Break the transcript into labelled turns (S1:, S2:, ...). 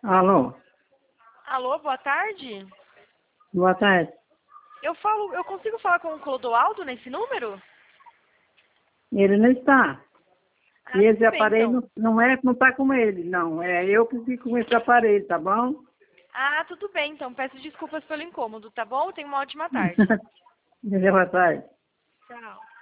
S1: Alô,
S2: Alô, boa tarde.
S1: boa tarde.
S2: Eu consigo falar com o Clodoaldo nesse número?
S1: Ele não está.
S2: Ah,
S1: E esse
S2: tudo bem
S1: aparelho
S2: então.
S1: não está com ele, não. É eu que fico com esse aparelho, tá bom?
S2: Ah, tudo bem então. Peço desculpas pelo incômodo, tá bom? Tenha uma ótima tarde.
S1: Boa tarde.
S2: Tchau.